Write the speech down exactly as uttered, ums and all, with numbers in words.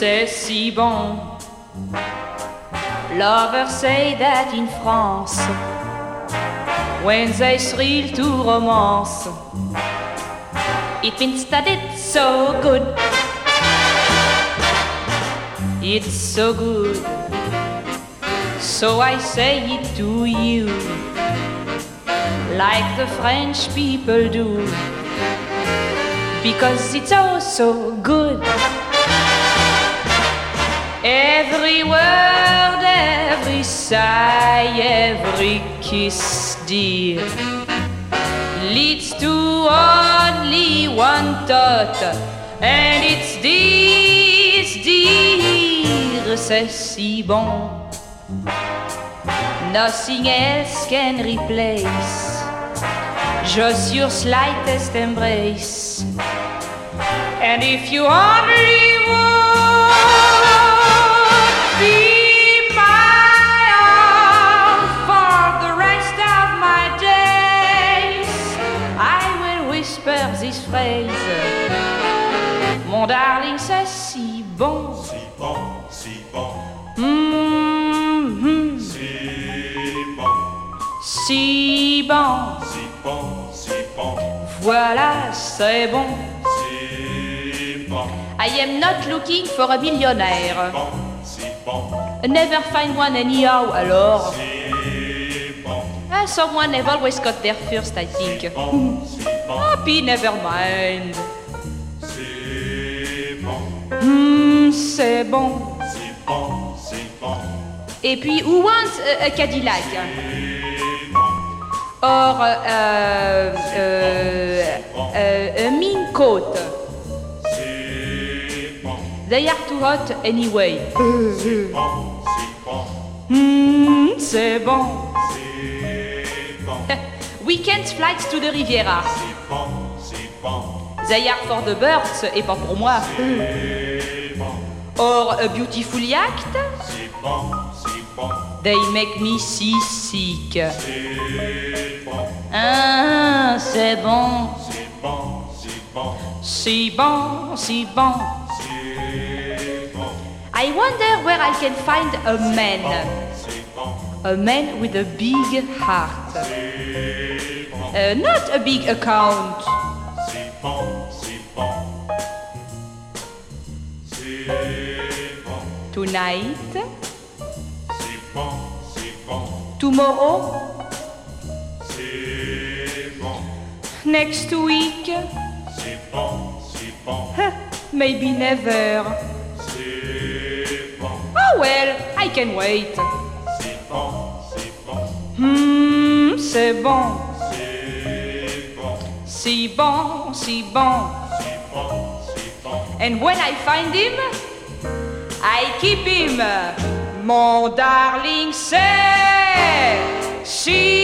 c'est si bon. Lovers say that in France, when they thrill to romance, it means that it's so good. It's so good. So I say it to you, like the French people do, because it's oh so good. Every word, every sigh, every kiss, dear, leads to only one thought, and it's this, dear, c'est si bon. Nothing else can replace just your slightest embrace. And if you only would be my own for the rest of my days, I will whisper this phrase: mon darling, c'est si bon. Si bon, si bon. Mm-hmm. Si bon. Si bon. Si bon, si bon. Voilà, c'est bon. Si bon. I am not looking for a millionaire. Bon, si bon. Never find one anyhow, alors. Si bon. Ah, someone have always got there first, I think. Bon, si bon. Happy, never mind. Si bon. Hmm, c'est bon. Si bon, si bon. Et puis, who wants a, a Cadillac? Si bon. Or, euh, euh, euh, a mink coat. Si bon. They are too hot anyway. Si bon, si bon. Hmm, c'est bon. Si bon. Weekend flights to the Riviera. Si bon, si bon. They are for the birds et pas pour moi. Si bon. Or, a beautiful yacht. Si bon, si bon. They make me seasick. Si bon. Ah, c'est bon. Si bon, si bon. Si bon, si bon. Si bon. I wonder where I can find a man. Si bon. A man with a big heart. Si bon. Uh, not a big account. Si bon, si bon. Si bon. Tonight, Si bon, si bon. tomorrow, Si bon. next week, Si bon, si bon. maybe never. Si bon. Oh well, I can wait. Si bon, si bon. Hmm, c'est bon. Si bon. Si bon, si bon. Si bon, si bon. And when I find him, I keep him. Mon darling, c'est si